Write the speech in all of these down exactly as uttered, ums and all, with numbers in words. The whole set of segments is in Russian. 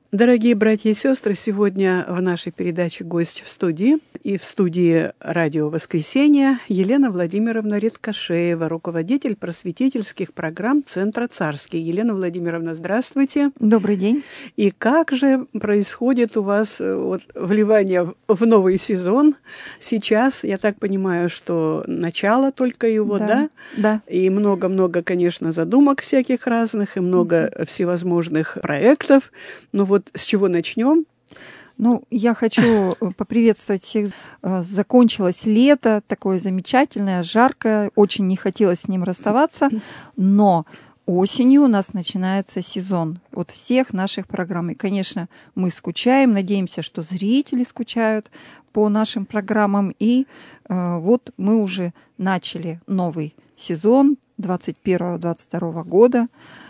Дорогие братья и сестры, сегодня в нашей передаче гость в студии. И в студии «Радио Воскресенье» Елена Владимировна Редкошеева, руководитель просветительских программ Центра Царский. Елена Владимировна, здравствуйте. Добрый день. И как же происходит у вас вот, вливание в новый сезон? Сейчас, я так понимаю, что начало только его, да? Да. да. И много-много, конечно, задумок всяких разных, и много mm-hmm. всевозможных проектов. Ну вот с чего начнем? Ну, я хочу поприветствовать всех. Закончилось лето, такое замечательное, жаркое. Очень не хотелось с ним расставаться, но осенью у нас начинается сезон вот всех наших программ. И, конечно, мы скучаем, надеемся, что зрители скучают по нашим программам. И э, вот мы уже начали новый сезон двадцать первого — двадцать второго года.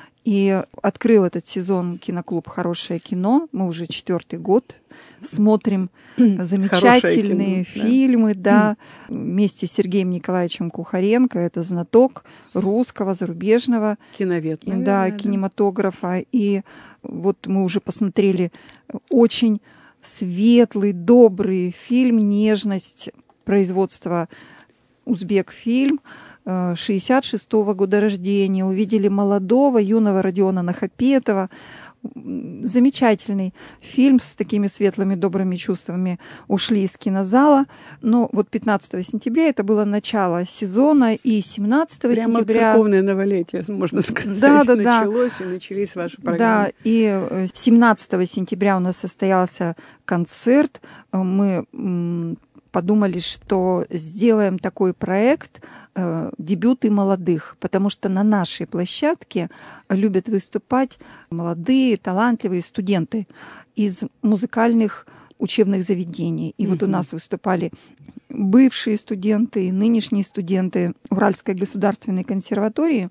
И открыл этот сезон киноклуб «Хорошее кино». Мы уже четвертый год смотрим замечательные кино, фильмы, да. да, вместе с Сергеем Николаевичем Кухаренко. Это знаток русского, зарубежного киновед, наверное, да, да. кинематографа. И вот мы уже посмотрели очень светлый, добрый фильм «Нежность» производства «Узбекфильм». шестьдесят шестого года рождения, увидели молодого, юного Родиона Нахапетова. Замечательный фильм с такими светлыми, добрыми чувствами. Ушли из кинозала. Но вот пятнадцатого сентября это было начало сезона, и семнадцатого Прямо сентября... Прямо церковное новолетие, можно сказать, да, да, началось, да. и начались ваши программы. Да, и семнадцатого сентября у нас состоялся концерт. Мы подумали, что сделаем такой проект э, «Дебюты молодых», потому что на нашей площадке любят выступать молодые, талантливые студенты из музыкальных учебных заведений. И mm-hmm. вот у нас выступали бывшие студенты и нынешние студенты Уральской государственной консерватории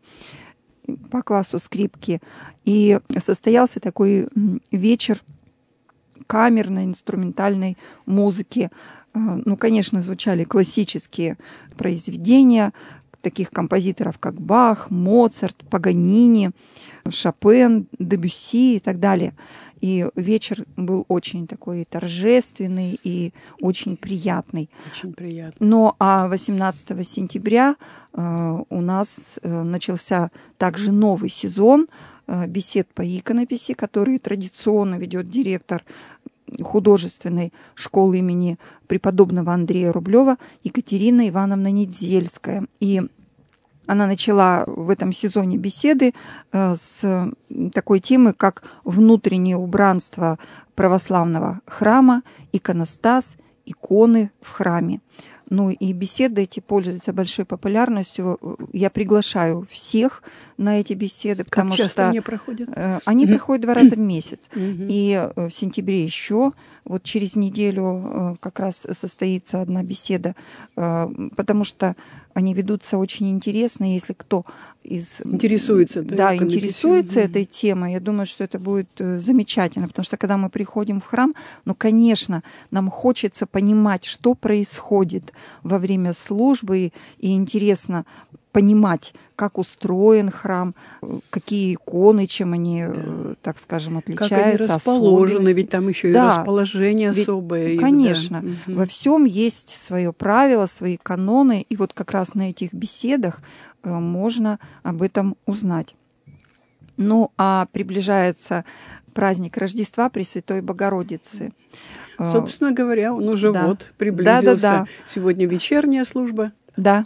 по классу скрипки. И состоялся такой вечер камерной инструментальной музыки. Ну, конечно, звучали классические произведения таких композиторов, как Бах, Моцарт, Паганини, Шопен, Дебюсси и так далее. И вечер был очень такой торжественный и очень приятный. Очень приятный. Но а восемнадцатого сентября э, у нас э, начался также новый сезон э, бесед по иконописи, который традиционно ведет директор художественной школы имени преподобного Андрея Рублева Екатерина Ивановна Недзельская. И она начала в этом сезоне беседы с такой темы, как внутреннее убранство православного храма, иконостас, иконы в храме. Ну и беседы эти пользуются большой популярностью. Я приглашаю всех на эти беседы, потому как часто что они проходят? Они mm-hmm. проходят два раза в месяц. Mm-hmm. И в сентябре еще, вот через неделю как раз состоится одна беседа, потому что они ведутся очень интересно. Если кто из... Интересуется. Да, да, интересуется mm-hmm. этой темой, я думаю, что это будет замечательно, потому что когда мы приходим в храм, ну, конечно, нам хочется понимать, что происходит во время службы, и интересно понимать, как устроен храм, какие иконы, чем они, да. так скажем, отличаются. Как они расположены, ведь там еще да. и расположение ведь, особое. Конечно. Да. Во всем есть свое правило, свои каноны, и вот как раз на этих беседах можно об этом узнать. Ну, а приближается праздник Рождества Пресвятой Богородицы. Собственно говоря, он уже да. вот приблизился. Да, да, да. Сегодня вечерняя служба. Да.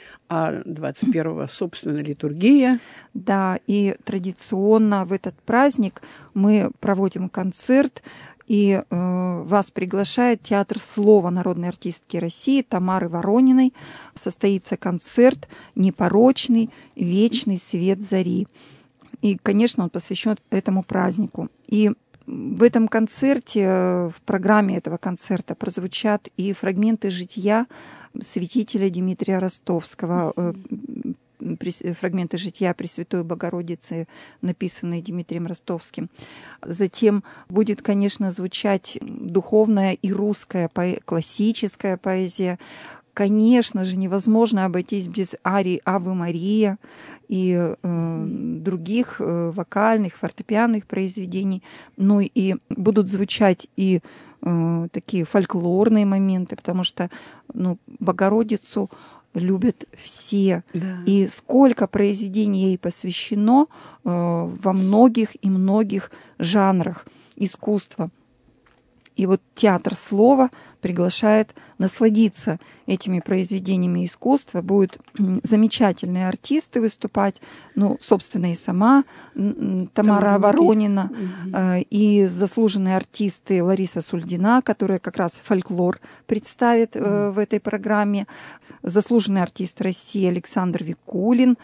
А двадцать первого, собственно, литургия. Да, и традиционно в этот праздник мы проводим концерт, и э, вас приглашает Театр слова народной артистки России Тамары Ворониной. Состоится концерт «Непорочный, вечный свет зари». И, конечно, он посвящен этому празднику. И в этом концерте, в программе этого концерта прозвучат и фрагменты жития святителя Дмитрия Ростовского, фрагменты жития Пресвятой Богородицы, написанные Дмитрием Ростовским. Затем будет, конечно, звучать духовная и русская, классическая поэзия, конечно же, невозможно обойтись без арии «Аве Мария» и э, других э, вокальных, фортепианных произведений. Ну и будут звучать и э, такие фольклорные моменты, потому что ну, Богородицу любят все. Да. И сколько произведений ей посвящено э, во многих и многих жанрах искусства. И вот театр слова приглашает насладиться этими произведениями искусства. Будут замечательные артисты выступать, ну, собственно, и сама Тамара, Тамара Воронина, угу. и заслуженные артисты Лариса Сульдина, которая как раз фольклор представит угу. в этой программе, заслуженный артист России Александр Викулин,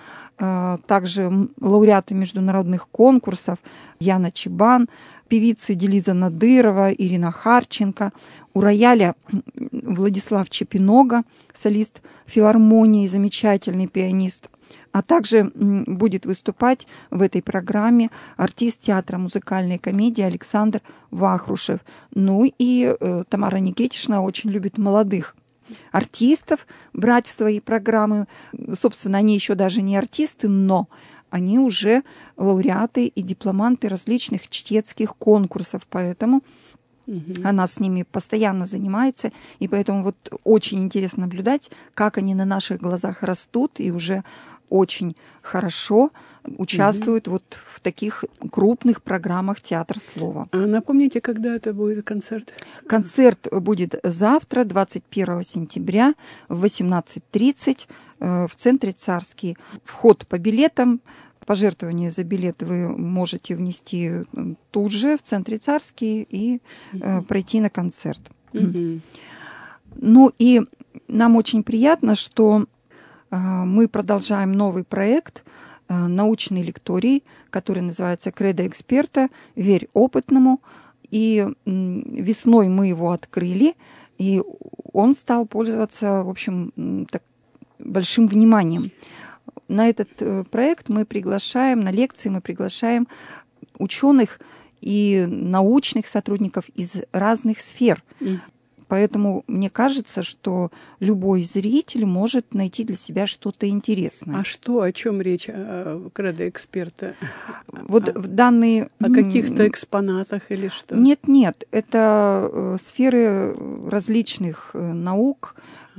также лауреаты международных конкурсов Яна Чебан, певицы Делиза Надырова, Ирина Харченко, у рояля Владислав Чепинога, солист филармонии, замечательный пианист, а также будет выступать в этой программе артист театра музыкальной комедии Александр Вахрушев. Ну и э, Тамара Никитична очень любит молодых артистов брать в свои программы. Собственно, они еще даже не артисты, но они уже лауреаты и дипломанты различных чтецких конкурсов, поэтому угу. она с ними постоянно занимается, и поэтому вот очень интересно наблюдать, как они на наших глазах растут и уже очень хорошо участвуют угу. вот в таких крупных программах «Театр слова». А напомните, когда это будет концерт? Концерт будет завтра, двадцать первого сентября, в восемнадцать тридцать в центре Царский. Вход по билетам. Пожертвование за билет вы можете внести тут же в центре Царский и uh-huh. пройти на концерт. Uh-huh. Ну и нам очень приятно, что мы продолжаем новый проект научной лектории, который называется «Кредо эксперта. Верь опытному». И весной мы его открыли, и он стал пользоваться, в общем, так, большим вниманием. На этот проект мы приглашаем, на лекции мы приглашаем ученых и научных сотрудников из разных сфер. Mm. Поэтому мне кажется, что любой зритель может найти для себя что-то интересное. А что, о чем речь кредо эксперта? Вот а, в данные... О каких-то экспонатах или что? Нет, нет, это сферы различных наук.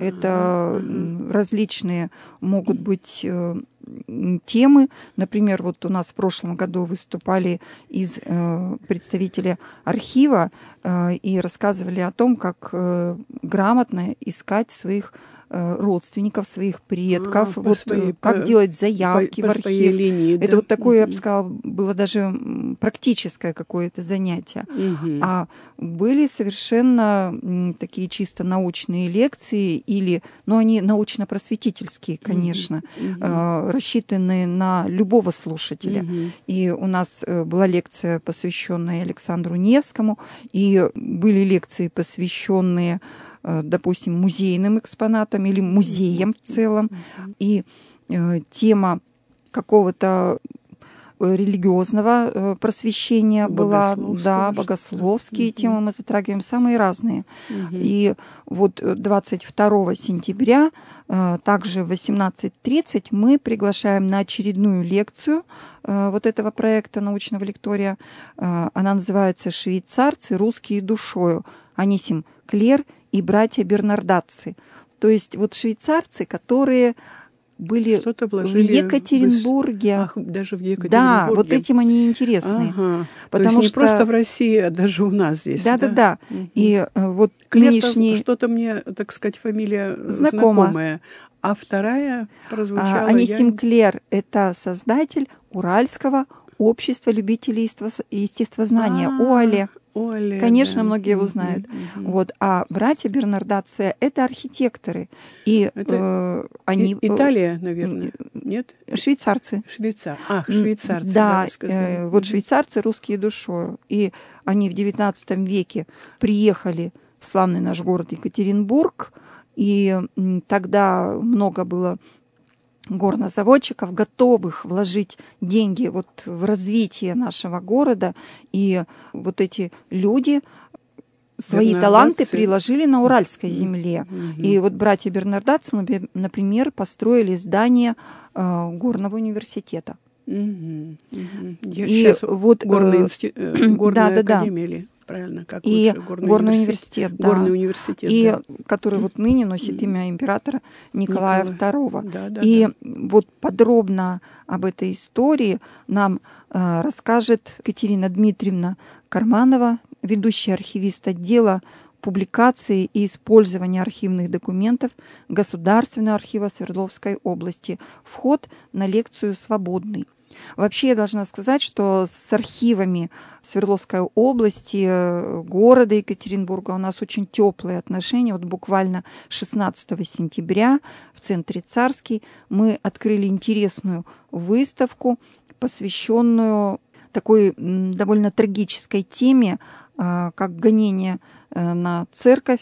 Это uh-huh. различные могут быть э, темы. Например, вот у нас в прошлом году выступали из э, представители архива э, и рассказывали о том, как э, грамотно искать своих э, родственников, своих предков, а, вот, своей, как по, делать заявки по, в архив. Линии, да? Это вот такое, uh-huh. я бы сказала, было даже практическое какое-то занятие. Uh-huh. А были совершенно м, такие чисто научные лекции, или, ну, они научно-просветительские, конечно, uh-huh. э, рассчитанные на любого слушателя. Uh-huh. И у нас э, была лекция, посвященная Александру Невскому, и были лекции, посвященные, э, допустим, музейным экспонатам или музеям в целом. Uh-huh. И э, тема какого-то религиозного просвещения была, да, богословские что-то. Темы мы затрагиваем, самые разные. Угу. И вот двадцать второго сентября, также в восемнадцать тридцать, мы приглашаем на очередную лекцию вот этого проекта научного лектория. Она называется «Швейцарцы, русские душою. Анисим Клер и братья Бернардатцы». То есть вот швейцарцы, которые были в Екатеринбурге. Ах, даже в Екатеринбурге. Да, вот этим они интересны. Ага. Потому То есть что не просто в России, а даже у нас здесь. Да, да, да. Угу. И вот Клер, нынешний... что-то мне, так сказать, фамилия знакома. Знакомая. А вторая прозвучала... А, Анисим я... Клер — это создатель Уральского общества любителей естествознания, ОАЛЕ. Оле, Конечно, да. многие его знают. Mm-hmm. Вот. А братья Бернардатцы — это архитекторы. И это э, они... И, Италия, наверное, нет? Швейцарцы. Швейцар. Ах, швейцарцы. Да, да, э, вот швейцарцы русские душою. И они в девятнадцатом веке приехали в славный наш город Екатеринбург, и тогда много было горнозаводчиков, готовых вложить деньги вот в развитие нашего города. И вот эти люди свои таланты приложили на Уральской земле. Mm-hmm. И вот братья Бернардатцы, например, построили здание э, горного университета. Mm-hmm. Mm-hmm. И сейчас вот горный инсти... горная да, да, академия или правильно, как и лучше, горный, горный университет, университет, да. горный университет, и да. который вот ныне носит имя императора Николая Николай. второго. Да, да, и да. вот подробно об этой истории нам э, расскажет Екатерина Дмитриевна Карманова, ведущий архивист отдела публикации и использования архивных документов Государственного архива Свердловской области. Вход на лекцию свободный. Вообще я должна сказать, что с архивами Свердловской области, города Екатеринбурга у нас очень теплые отношения. Вот буквально шестнадцатого сентября в центре Царский мы открыли интересную выставку, посвященную такой довольно трагической теме, как гонение на церковь.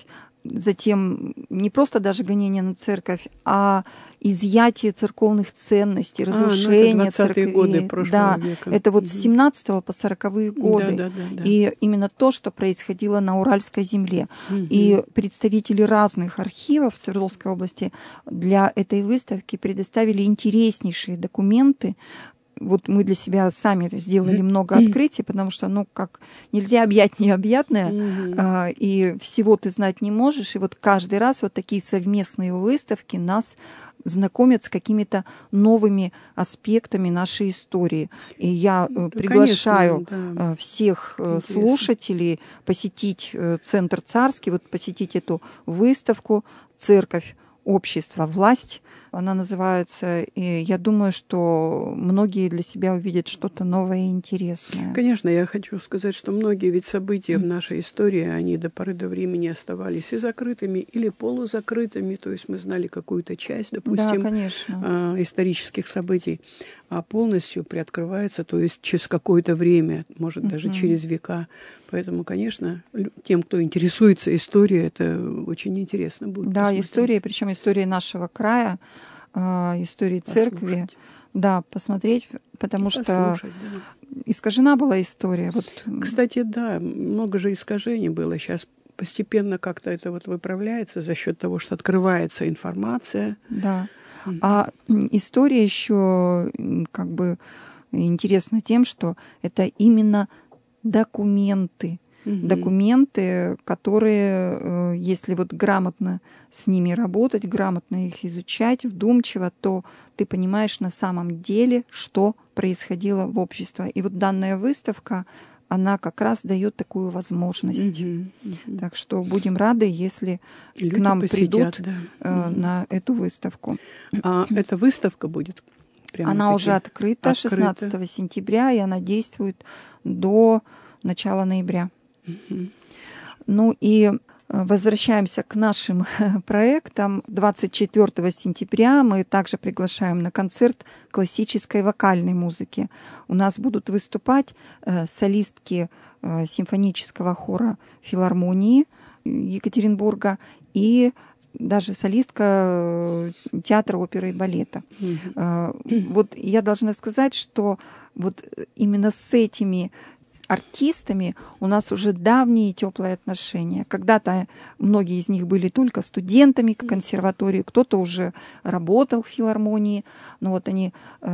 Затем не просто даже гонение на церковь, а изъятие церковных ценностей, разрушение а, ну церквей. годы прошлого да, века. Это вот угу. с семнадцатого по сороковые годы. Да, да, да, да. И именно то, что происходило на Уральской земле. Угу. И представители разных архивов Свердловской области для этой выставки предоставили интереснейшие документы. Вот мы для себя сами сделали много открытий, потому что, ну, как нельзя объять необъятное, mm-hmm. а, и всего ты знать не можешь. И вот каждый раз вот такие совместные выставки нас знакомят с какими-то новыми аспектами нашей истории. И я да, приглашаю конечно, да. всех Интересно. слушателей посетить Центр Царский, вот посетить эту выставку «Церковь, общество, власть». Она называется, и я думаю, что многие для себя увидят что-то новое и интересное. Конечно, я хочу сказать, что многие ведь события mm. в нашей истории, они до поры до времени оставались и закрытыми, или полузакрытыми, то есть мы знали какую-то часть, допустим, да, конечно. э, исторических событий, а полностью приоткрывается, то есть через какое-то время, может, mm-hmm. даже через века. Поэтому, конечно, тем, кто интересуется историей, это очень интересно будет Да, посмотреть. история, причем история нашего края, истории церкви. Послушать. Да, посмотреть, потому и что да. искажена была история. Вот. Кстати, да, много же искажений было. Сейчас постепенно как-то это вот выправляется за счет того, что открывается информация. Да. Mm-hmm. А история еще как бы интересна тем, что это именно документы. Mm-hmm. Документы, которые, если вот грамотно с ними работать, грамотно их изучать, вдумчиво, то ты понимаешь на самом деле, что происходило в обществе. И вот данная выставка, она как раз дает такую возможность. Mm-hmm. Mm-hmm. Так что будем рады, если люди к нам посетят, придут да. mm-hmm. на эту выставку. А эта выставка будет? Она уже открыта, открыта шестнадцатого сентября, и она действует до начала ноября. Mm-hmm. Ну и возвращаемся к нашим проектам. двадцать четвёртого сентября мы также приглашаем на концерт классической вокальной музыки. У нас будут выступать солистки симфонического хора филармонии Екатеринбурга и даже солистка театра оперы и балета. Mm-hmm. Вот я должна сказать, что вот именно с этими артистами у нас уже давние теплые отношения. Когда-то многие из них были только студентами консерватории, кто-то уже работал в филармонии, но вот они,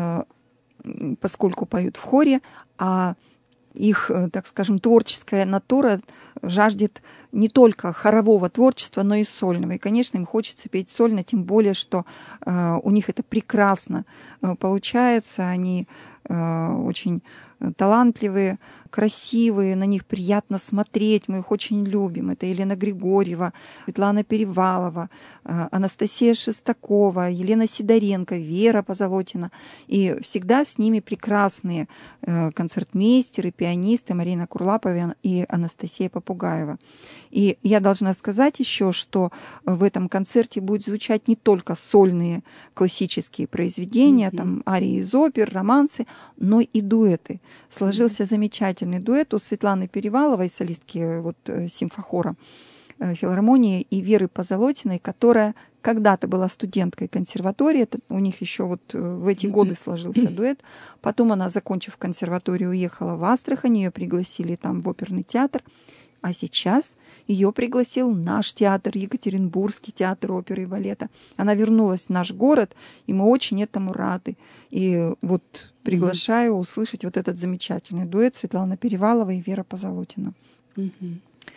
поскольку поют в хоре, а их, так скажем, творческая натура жаждет не только хорового творчества, но и сольного. И, конечно, им хочется петь сольно, тем более, что у них это прекрасно получается. Они очень талантливые, красивые, на них приятно смотреть, мы их очень любим. Это Елена Григорьева, Светлана Перевалова, Анастасия Шестакова, Елена Сидоренко, Вера Позолотина. И всегда с ними прекрасные концертмейстеры, пианисты Марина Курлапова и Анастасия Попугаева. И я должна сказать еще, что в этом концерте будет звучать не только сольные классические произведения, mm-hmm. там арии из опер, романсы, но и дуэты. Сложился mm-hmm. замечательный дуэт у Светланы Переваловой, солистки вот, симфохора филармонии, и Веры Позолотиной, которая когда-то была студенткой консерватории, это у них еще вот в эти годы сложился дуэт. Потом она, закончив консерваторию, уехала в Астрахань, ее пригласили там в оперный театр. А сейчас ее пригласил наш театр, Екатеринбургский театр оперы и балета. Она вернулась в наш город, и мы очень этому рады. И вот приглашаю mm-hmm. услышать вот этот замечательный дуэт Светлана Перевалова и Вера Позолотина. Mm-hmm.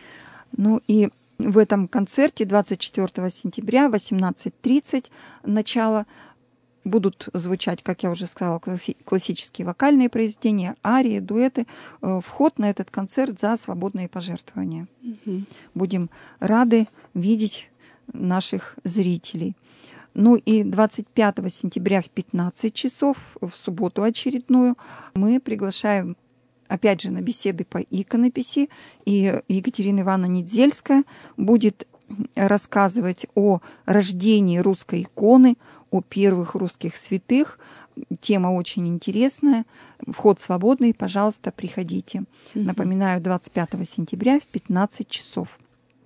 Ну и в этом концерте двадцать четвёртого сентября в восемнадцать тридцать начало будут звучать, как я уже сказала, класси- классические вокальные произведения, арии, дуэты. Вход на этот концерт за свободные пожертвования. Mm-hmm. Будем рады видеть наших зрителей. Ну и двадцать пятого сентября в пятнадцать часов, в субботу очередную, мы приглашаем опять же на беседы по иконописи. И Екатерина Ивановна Недзельская будет рассказывать о рождении русской иконы, о первых русских святых. Тема очень интересная. Вход свободный, пожалуйста, приходите. Mm-hmm. Напоминаю, двадцать пятого сентября в пятнадцать часов.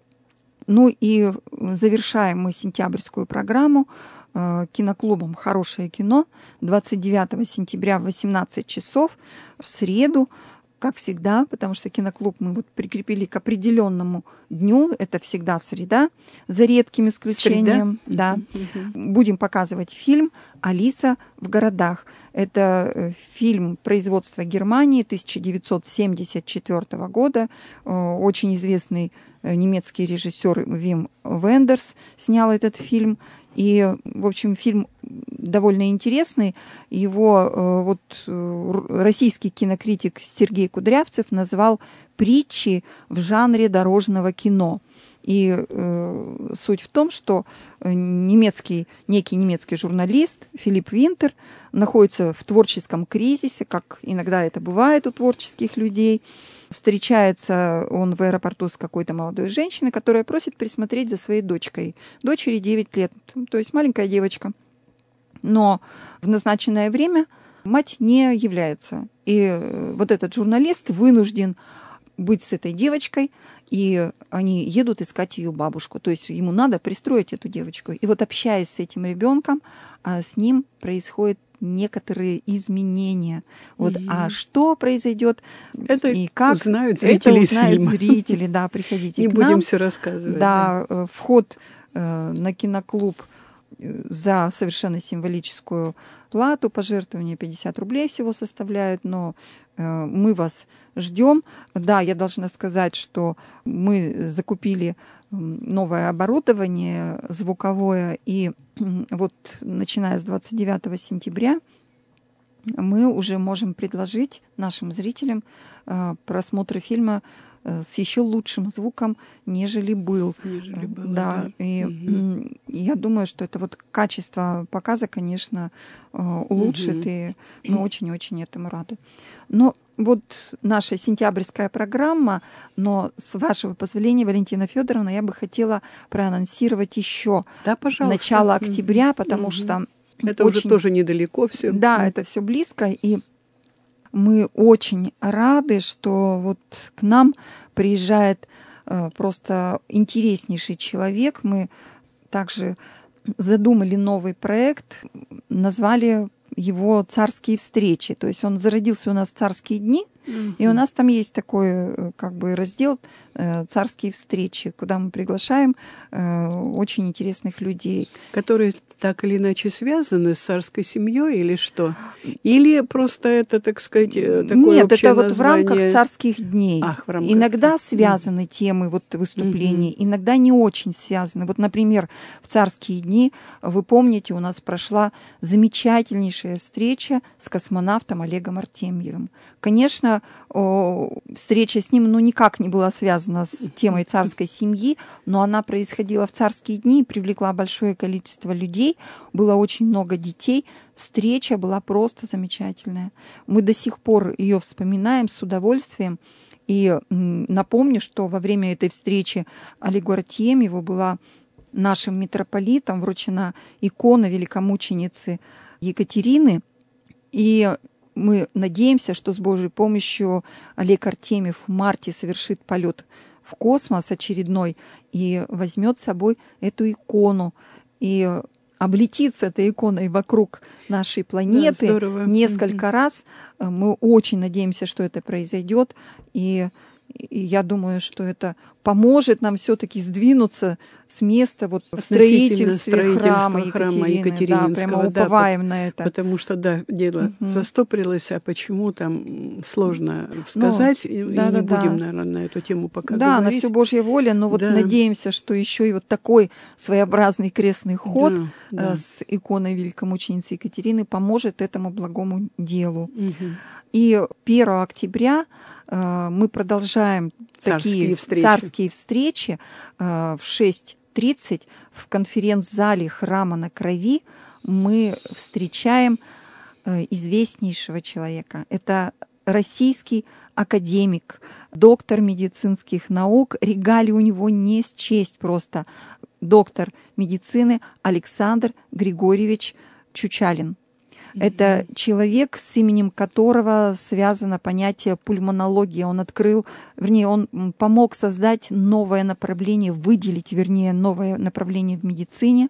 Ну и завершаем мы сентябрьскую программу э, киноклубом «Хорошее кино» двадцать девятого сентября в восемнадцать часов в среду. Как всегда, потому что киноклуб мы вот прикрепили к определенному дню, это всегда среда, за редким исключением. Среда? Да. Uh-huh. Будем показывать фильм «Алиса в городах». Это фильм производства Германии тысяча девятьсот семьдесят четвёртого года. Очень известный немецкий режиссер Вим Вендерс снял этот фильм. И, в общем, фильм довольно интересный. Его вот российский кинокритик Сергей Кудрявцев назвал «Притчи в жанре дорожного кино». И э, суть в том, что немецкий, некий немецкий журналист Филипп Винтер находится в творческом кризисе, как иногда это бывает у творческих людей. Встречается он в аэропорту с какой-то молодой женщиной, которая просит присмотреть за своей дочкой. Дочери девять лет, то есть маленькая девочка. Но в назначенное время мать не является. И вот этот журналист вынужден быть с этой девочкой, и они едут искать ее бабушку. То есть ему надо пристроить эту девочку. И вот общаясь с этим ребенком, с ним происходят некоторые изменения. Вот, mm-hmm. А что произойдет это и как? Узнают зрители это узнают фильма. Зрители, да, приходите Не к будем нам. все рассказывать. Да, да. Вход э, на киноклуб за совершенно символическую плату, пожертвования пятьдесят рублей всего составляют, но э, мы вас ждем. Да, я должна сказать, что мы закупили новое оборудование звуковое, и вот начиная с двадцать девятого сентября мы уже можем предложить нашим зрителям э, просмотр фильма э, с еще лучшим звуком, нежели был. Нежели было, да. да. И угу. я думаю, что это вот качество показа, конечно, э, улучшит, угу. и мы очень-очень этому рады. Но вот наша сентябрьская программа, но с вашего позволения, Валентина Федоровна, я бы хотела проанонсировать еще да, начало октября, потому угу. что это очень, уже тоже недалеко все. Да, это все близко, и мы очень рады, что вот к нам приезжает э, просто интереснейший человек. Мы также задумали новый проект, назвали его «Царские встречи». То есть он зародился у нас в «Царские дни», mm-hmm. и у нас там есть такой как бы раздел «Царские встречи», куда мы приглашаем э, очень интересных людей. Которые так или иначе связаны с царской семьей или что? Или просто это, так сказать, такое Нет, общее это вот название... в рамках «Царских дней». Ах, в рамках... Иногда связаны mm-hmm. темы вот, выступлений, mm-hmm. иногда не очень связаны. Вот, например, в «Царские дни», вы помните, у нас прошла замечательнейшая встреча с космонавтом Олегом Артемьевым. Конечно, встреча с ним ну, никак не была связана с темой царской семьи, но она происходила в царские дни и привлекла большое количество людей, было очень много детей. Встреча была просто замечательная. Мы до сих пор ее вспоминаем с удовольствием. И напомню, что во время этой встречи Олегу Артемьеву была нашим митрополитом вручена икона великомученицы Екатерины. И мы надеемся, что с Божьей помощью Олег Артемьев в марте совершит полет в космос очередной и возьмет с собой эту икону. И облетит с этой иконой вокруг нашей планеты да, несколько mm-hmm. раз. Мы очень надеемся, что это произойдет. И И я думаю, что это поможет нам все-таки сдвинуться с места вот в строительстве храма, храма Екатерины. Да, прямо уповаем да, на это. Потому что, да, дело угу. застопорилось, а почему там сложно сказать, но, и, да, и не да, будем, да. наверное, на эту тему пока да, говорить. Да, на все Божья воля, но вот да. надеемся, что еще и вот такой своеобразный крестный ход да, да. с иконой великомученицы Екатерины поможет этому благому делу. Угу. И первого октября мы продолжаем царские такие встречи. царские встречи в шесть тридцать в конференц-зале Храма на Крови. Мы встречаем известнейшего человека. Это российский академик, доктор медицинских наук. Регалии у него не счесть просто. Доктор медицины Александр Григорьевич Чучалин. Это человек, с именем которого связано понятие пульмонология. Он открыл, вернее, он помог создать новое направление, выделить, вернее, новое направление в медицине.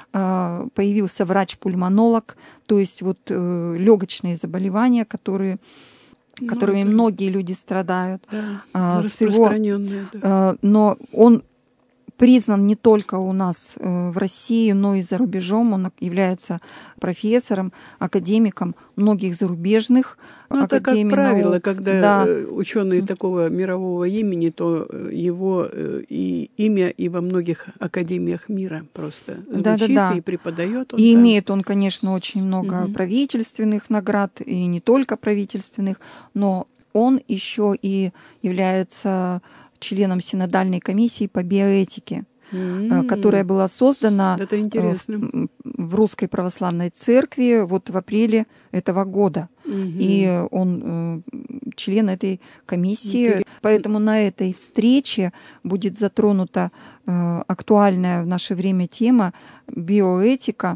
Появился врач-пульмонолог, то есть вот легочные заболевания, которые, ну, которыми да. многие люди страдают. Да, с его, да. Но он признан не только у нас в России, но и за рубежом. Он является профессором, академиком многих зарубежных ну, академий. Это, как правило, наук. когда да. ученые такого мирового имени, то его и имя и во многих академиях мира просто звучит да, да, да. и преподает. Он и там. Имеет он, конечно, очень много угу. правительственных наград, и не только правительственных, но он еще и является членом синодальной комиссии по биоэтике, mm-hmm. которая была создана в, в Русской Православной Церкви вот в апреле этого года. Mm-hmm. И он член этой комиссии. Mm-hmm. Поэтому на этой встрече будет затронута актуальная в наше время тема биоэтика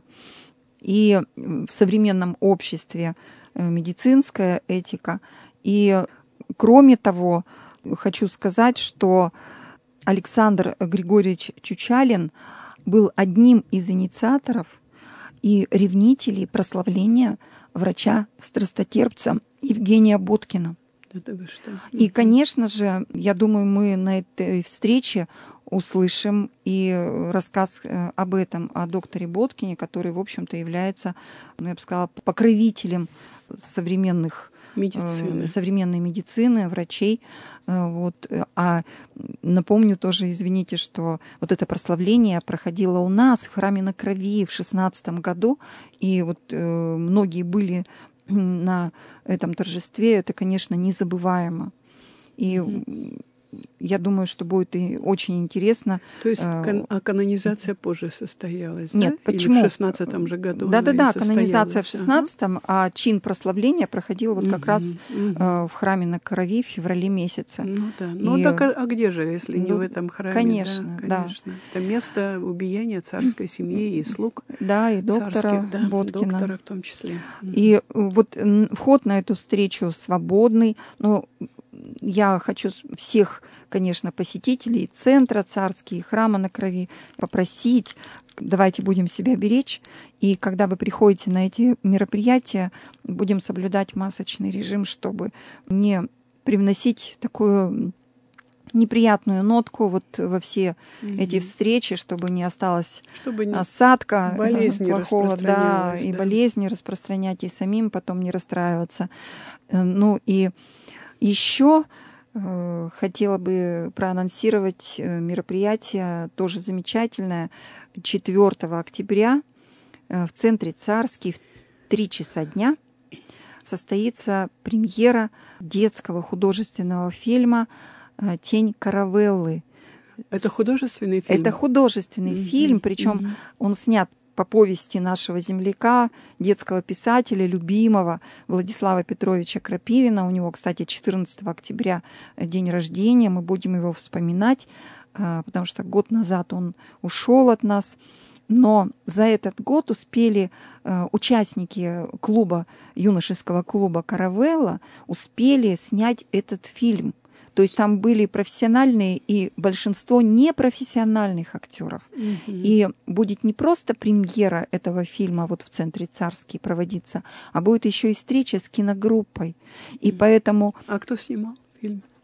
и в современном обществе медицинская этика. И кроме того, хочу сказать, что Александр Григорьевич Чучалин был одним из инициаторов и ревнителей прославления врача-страстотерпца Евгения Боткина. Это вы что? И, конечно же, я думаю, мы на этой встрече услышим и рассказ об этом, о докторе Боткине, который, в общем-то, является, ну, я бы сказала, покровителем современных медицины. современной медицины, врачей. Вот. А напомню тоже, извините, что вот это прославление проходило у нас в Храме на Крови в шестнадцатом году, и вот э, многие были на этом торжестве. Это, конечно, незабываемо. И mm-hmm. я думаю, что будет и очень интересно. То есть кан- а канонизация позже состоялась, Нет, да? почему? Или в шестнадцатом же году? Да-да-да, канонизация в шестнадцатом, ага. а чин прославления проходил вот как угу, раз угу. э, в Храме на Крови в феврале месяце. Ну да, ну и, так а, а где же, если не ну, в этом храме? Конечно, да. Конечно. да. Это место убиения царской семьи и слуг. Да, и доктора царских, да, Боткина. Доктора в том числе. И вот вход на эту встречу свободный, но я хочу всех, конечно, посетителей центра царский, Храма на Крови попросить, давайте будем себя беречь, и когда вы приходите на эти мероприятия, будем соблюдать масочный режим, чтобы не привносить такую неприятную нотку вот во все mm-hmm. эти встречи, чтобы не осталось чтобы осадка болезни плохого, да, и да. болезни распространять, и самим потом не расстраиваться. Ну и еще э, хотела бы проанонсировать мероприятие, тоже замечательное, четвёртого октября э, в Центре Царский в три часа дня состоится премьера детского художественного фильма «Тень Каравеллы». Это художественный фильм? Это художественный mm-hmm. фильм, причем mm-hmm. он снят по повести нашего земляка, детского писателя, любимого Владислава Петровича Крапивина. У него, кстати, четырнадцатого октября день рождения. Мы будем его вспоминать, потому что год назад он ушел от нас. Но за этот год успели участники клуба, юношеского клуба «Каравелла», успели снять этот фильм. То есть там были профессиональные и большинство непрофессиональных актеров. Mm-hmm. И будет не просто премьера этого фильма вот в Центре Царский проводиться, а будет еще и встреча с киногруппой. И mm-hmm. поэтому... А кто снимал фильм?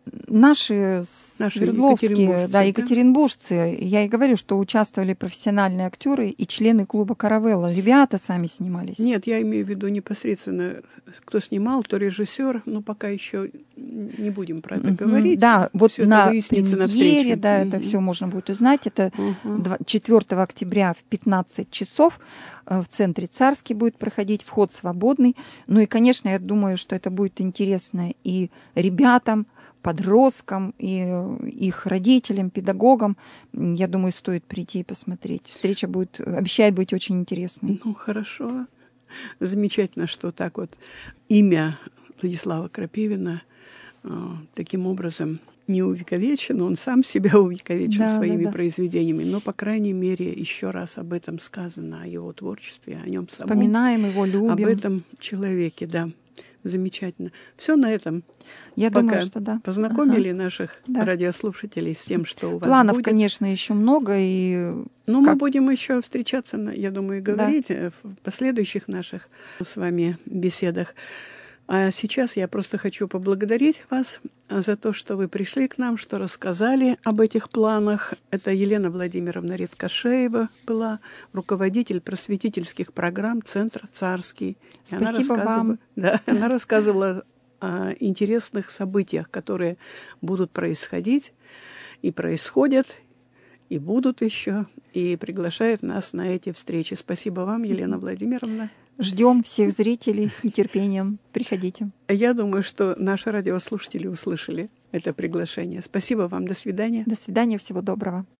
Наши, Наши свердловские, да, да? екатеринбуржцы, я и говорю, что участвовали профессиональные актеры и члены клуба «Каравелла». Ребята сами снимались. Нет, я имею в виду непосредственно, кто снимал, кто режиссер, но пока еще не будем про это mm-hmm. говорить. Да, вот всё на премьере, на встрече, да, mm-hmm. это все можно будет узнать. Это mm-hmm. четвёртого октября в пятнадцать часов в центре Царский будет проходить, вход свободный. Ну и, конечно, я думаю, что это будет интересно и ребятам, подросткам, и их родителям, педагогам. Я думаю, стоит прийти и посмотреть. Встреча будет, обещает быть очень интересной. Ну, хорошо. Замечательно, что так вот имя Владислава Крапивина э, таким образом не увековечен, он сам себя увековечил да, своими да, да. произведениями, но, по крайней мере, еще раз об этом сказано, о его творчестве, о нем самом. Вспоминаем его, любим. Об этом человеке, да. Замечательно. Все на этом. Я Пока думаю, что да. Познакомили ага. наших да. радиослушателей с тем, что у вас Планов, будет. конечно, еще много. И Но как... мы будем еще встречаться, я думаю, и говорить да. в последующих наших с вами беседах. А сейчас я просто хочу поблагодарить вас за то, что вы пришли к нам, что рассказали об этих планах. Это Елена Владимировна Редкашеева была, руководитель просветительских программ Центра Царский. Спасибо она рассказывала, вам. Да, она рассказывала о интересных событиях, которые будут происходить и происходят, и будут еще, и приглашает нас на эти встречи. Спасибо вам, Елена Владимировна. Ждем всех зрителей с нетерпением. Приходите. Я думаю, что наши радиослушатели услышали это приглашение. Спасибо вам. До свидания. До свидания. Всего доброго.